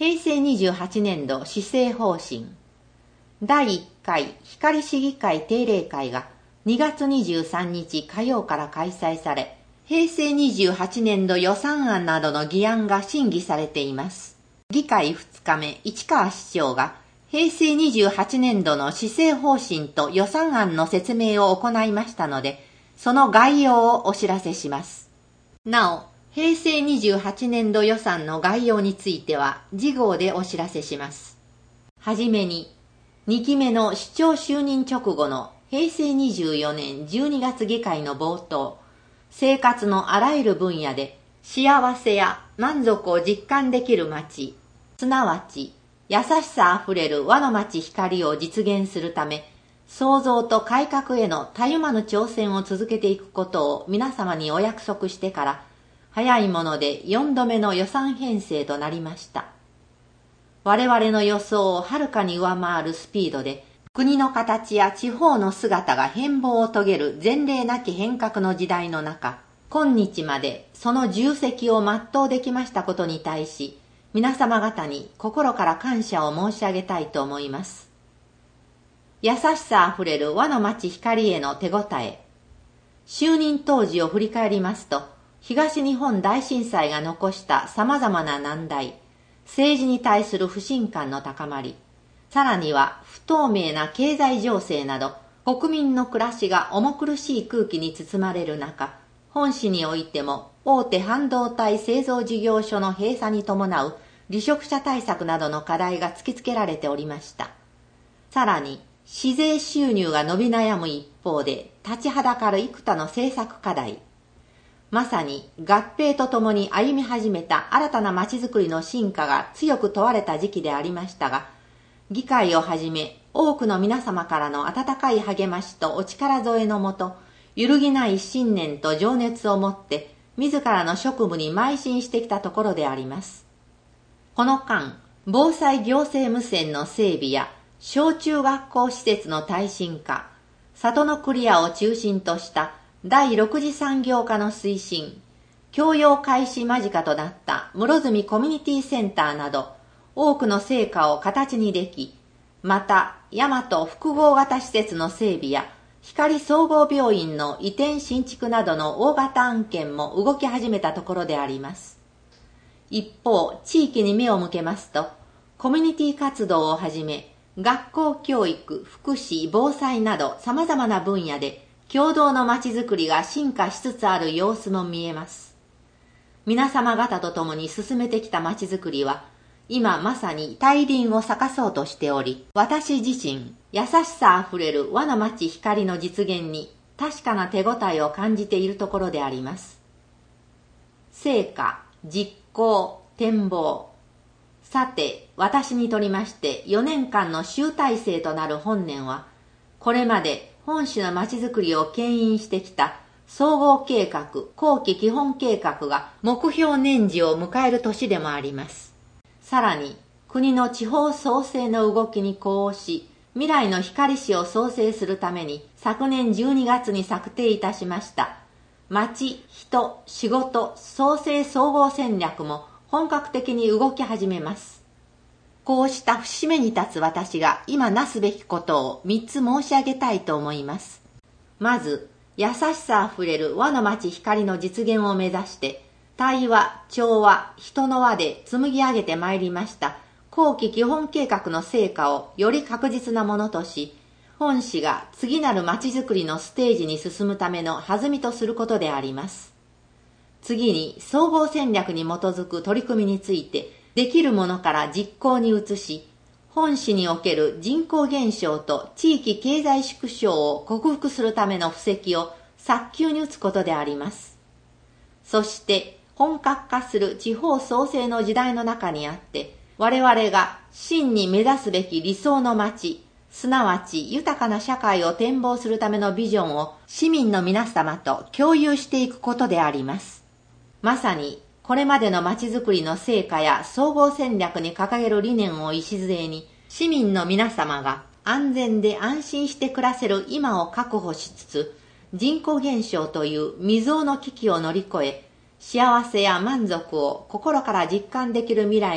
平成28年度施政方針。第1回光市議会定例会が2月23日火曜から開催され、平成28年度予算案などの議案が審議されています。議会2日目、市川市長が平成28年度の施政方針と予算案の説明を行いましたので、その概要をお知らせします。なお、平成28年度予算の概要については次号でお知らせします。はじめに、2期目の市長就任直後の平成24年12月議会の冒頭、生活のあらゆる分野で幸せや満足を実感できる街、すなわち優しさあふれる和の街光を実現するため、創造と改革へのたゆまぬ挑戦を続けていくことを皆様にお約束してから、早いもので4度目の予算編成となりました。我々の予想をはるかに上回るスピードで、国の形や地方の姿が変貌を遂げる前例なき変革の時代の中、今日までその重責を全うできましたことに対し、皆様方に心から感謝を申し上げたいと思います。優しさあふれる和の街光への手応え。就任当時を振り返りますと、東日本大震災が残した様々な難題、政治に対する不信感の高まり、さらには不透明な経済情勢など、国民の暮らしが重苦しい空気に包まれる中、本市においても大手半導体製造事業所の閉鎖に伴う離職者対策などの課題が突きつけられておりました。さらに、市税収入が伸び悩む一方で、立ちはだかる幾多の政策課題、まさに合併とともに歩み始めた新たな街づくりの進化が強く問われた時期でありましたが、議会をはじめ多くの皆様からの温かい励ましとお力添えのもと、揺るぎない信念と情熱を持って自らの職務に邁進してきたところであります。この間、防災行政無線の整備や小中学校施設の耐震化、里のクリアを中心とした第6次産業化の推進、供用開始間近となった室積コミュニティセンターなど、多くの成果を形にでき、また、大和複合型施設の整備や、光総合病院の移転新築などの大型案件も動き始めたところであります。一方、地域に目を向けますと、コミュニティ活動をはじめ、学校教育、福祉、防災など様々な分野で、共同の街づくりが進化しつつある様子も見えます。皆様方と共に進めてきた街づくりは、今まさに大輪を咲かそうとしており、私自身、優しさあふれる和の街光の実現に確かな手応えを感じているところであります。成果、実行、展望。さて、私にとりまして4年間の集大成となる本年は、これまで本市の街づくりを牽引してきた総合計画、後期基本計画が目標年次を迎える年でもあります。さらに、国の地方創生の動きに呼応し、未来の光市を創生するために昨年12月に策定いたしました、街、人、仕事、創生総合戦略も本格的に動き始めます。こうした節目に立つ私が今なすべきことを3つ申し上げたいと思います。まず、優しさあふれる和の街光の実現を目指して、対話、調和、人の輪で紡ぎ上げてまいりました後期基本計画の成果をより確実なものとし、本市が次なる街づくりのステージに進むための弾みとすることであります。次に、総合戦略に基づく取り組みについて、できるものから実行に移し、本市における人口減少と地域経済縮小を克服するための布石を早急に打つことであります。そして、本格化する地方創生の時代の中にあって、我々が真に目指すべき理想の街、すなわち豊かな社会を展望するためのビジョンを市民の皆様と共有していくことであります。まさに、これまでの街づくりの成果や総合戦略に掲げる理念を礎に、市民の皆様が安全で安心して暮らせる今を確保しつつ、人口減少という未曾有の危機を乗り越え、幸せや満足を心から実感できる未来に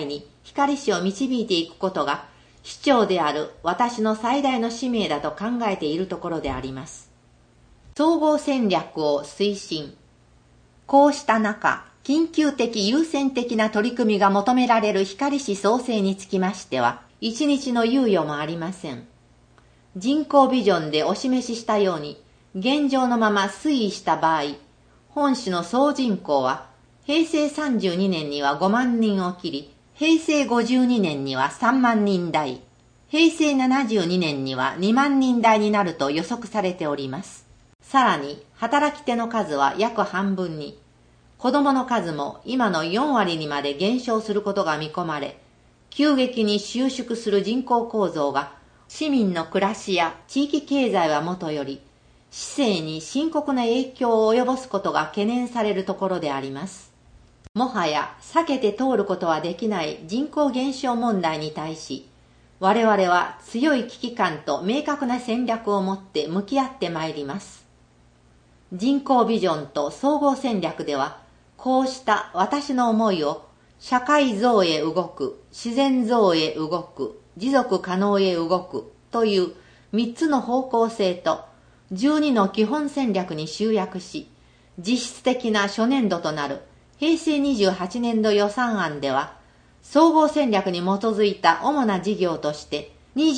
光市を導いていくことが、市長である私の最大の使命だと考えているところであります。総合戦略を推進。こうした中、緊急的優先的な取り組みが求められる光市創生につきましては、一日の猶予もありません。人口ビジョンでお示ししたように、現状のまま推移した場合、本市の総人口は、平成32年には5万人を切り、平成52年には3万人台、平成72年には2万人台になると予測されております。さらに、働き手の数は約半分に、子供の数も今の4割にまで減少することが見込まれ、急激に収縮する人口構造が市民の暮らしや地域経済はもとより、市政に深刻な影響を及ぼすことが懸念されるところであります。もはや避けて通ることはできない人口減少問題に対し、我々は強い危機感と明確な戦略を持って向き合ってまいります。人口ビジョンと総合戦略では、こうした私の思いを社会増へ動く、自然増へ動く、持続可能へ動くという3つの方向性と12の基本戦略に集約し、実質的な初年度となる平成28年度予算案では、総合戦略に基づいた主な事業として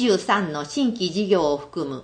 23の新規事業を含む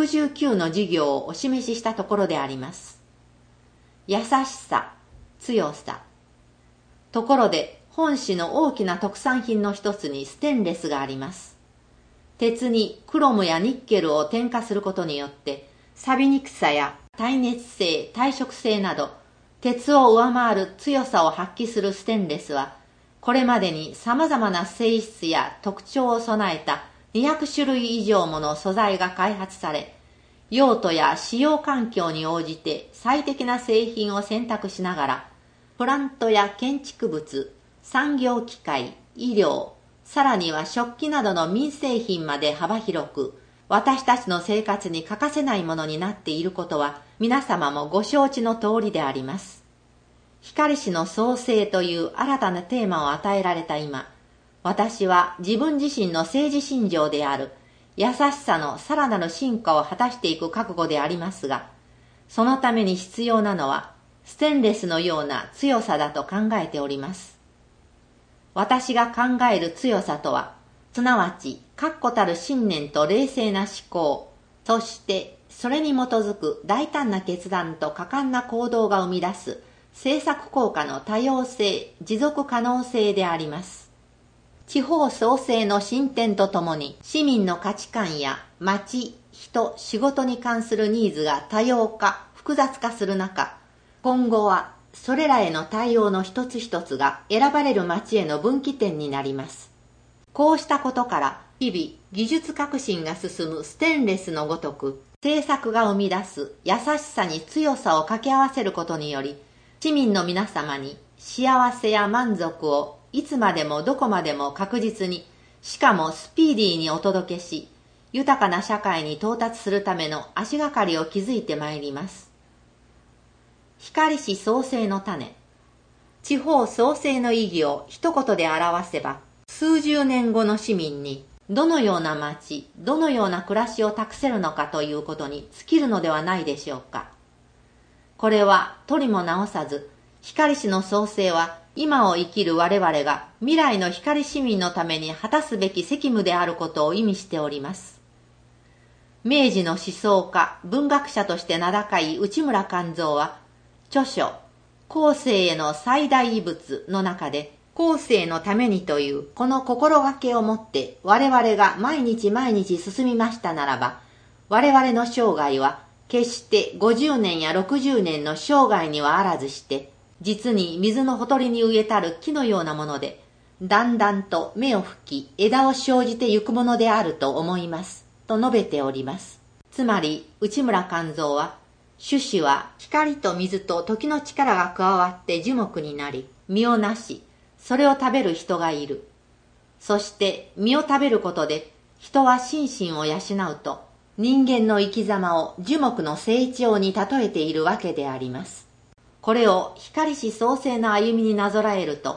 69の事業をお示ししたところであります。優しさ、強さ。ところで、本市の大きな特産品の一つにステンレスがあります。鉄にクロムやニッケルを添加することによって、錆びにくさや耐熱性、耐食性など、鉄を上回る強さを発揮するステンレスは、これまでに様々な性質や特徴を備えた200種類以上もの素材が開発され、用途や使用環境に応じて最適な製品を選択しながら、プラントや建築物、産業機械、医療、さらには食器などの民生品まで幅広く、私たちの生活に欠かせないものになっていることは皆様もご承知の通りであります。光市の創生という新たなテーマを与えられた今、私は自分自身の政治信条である優しさのさらなる進化を果たしていく覚悟でありますが、そのために必要なのはステンレスのような強さだと考えております。私が考える強さとは、すなわち確固たる信念と冷静な思考、そしてそれに基づく大胆な決断と果敢な行動が生み出す政策効果の多様性、持続可能性であります。地方創生の進展とともに市民の価値観や町、人、仕事に関するニーズが多様化、複雑化する中、今後はそれらへの対応の一つ一つが選ばれる町への分岐点になります。こうしたことから日々技術革新が進むステンレスのごとく、政策が生み出す優しさに強さを掛け合わせることにより、市民の皆様に幸せや満足をいつまでもどこまでも確実に、しかもスピーディーにお届けし、豊かな社会に到達するための足がかりを築いてまいります。光市創生の種。地方創生の意義を一言で表せば、数十年後の市民にどのような町、どのような暮らしを託せるのかということに尽きるのではないでしょうか。これはとりも直さず、光市の創生は今を生きる我々が未来の光市民のために果たすべき責務であることを意味しております。明治の思想家、文学者として名高い内村勘三は、著書、後世への最大遺物の中で、後世のためにというこの心がけをもって我々が毎日毎日進みましたならば、我々の生涯は決して50年や60年の生涯にはあらずして、実に水のほとりに植えたる木のようなもので、だんだんと芽を吹き枝を生じてゆくものであると思います、と述べております。つまり内村勘三は、種子は光と水と時の力が加わって樹木になり、実をなし、それを食べる人がいる。そして実を食べることで人は心身を養うと、人間の生き様を樹木の成長に例えているわけであります。これを光市創生の歩みになぞらえると、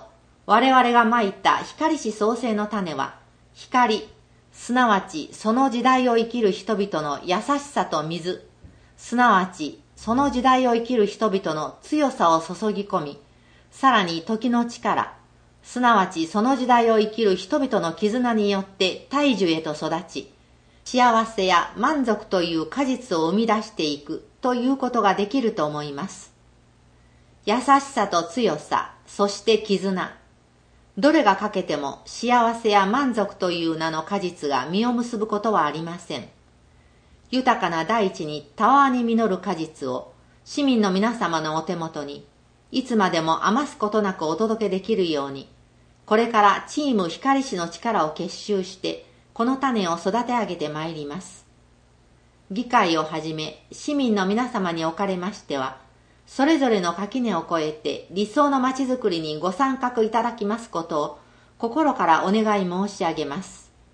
我々がまいた光史創生の種は、光、すなわちその時代を生きる人々の優しさと水、すなわちその時代を生きる人々の強さを注ぎ込み、さらに時の力、すなわちその時代を生きる人々の絆によって大樹へと育ち、幸せや満足という果実を生み出していくということができると思います。優しさと強さ、そして絆。どれが欠けても幸せや満足という名の果実が実を結ぶことはありません。豊かな大地にたわわに実る果実を市民の皆様のお手元にいつまでも余すことなくお届けできるように、これからチーム光史の力を結集してこの種を育て上げてまいります。議会をはじめ市民の皆様におかれましては、それぞれの垣根を越えて理想のまちづくりにご参画いただきますことを心からお願い申し上げます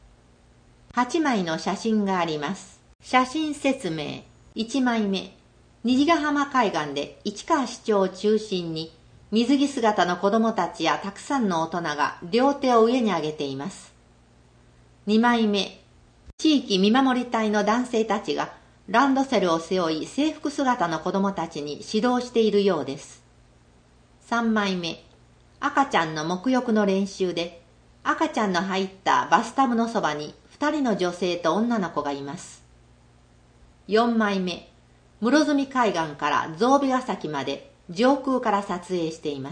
。8枚の写真があります。写真説明。1枚目。虹ヶ浜海岸で市川市長を中心に水着姿の子供たちやたくさんの大人が両手を上に上げています。2枚目。地域見守り隊の男性たちがランドセルを背負い制服姿の子供たちに指導しているようです。3枚目。赤ちゃんの沐浴の練習で赤ちゃんの入ったバスタブのそばに2人の女性と女の子がいます。4枚目。室積海岸から象鼻ヶ崎まで上空から撮影しています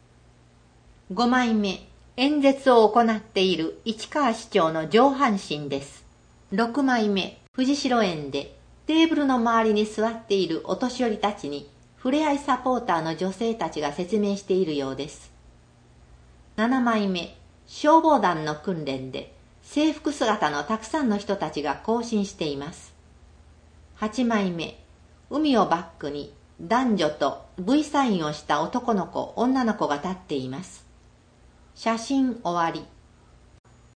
。5枚目。演説を行っている市川市長の上半身です。6枚目。藤代園でテーブルの周りに座っているお年寄りたちにふれあいサポーターの女性たちが説明しているようです。7枚目。消防団の訓練で制服姿のたくさんの人たちが行進しています。8枚目。海をバックに男女と V サインをした男の子、女の子が立っています。写真終わり。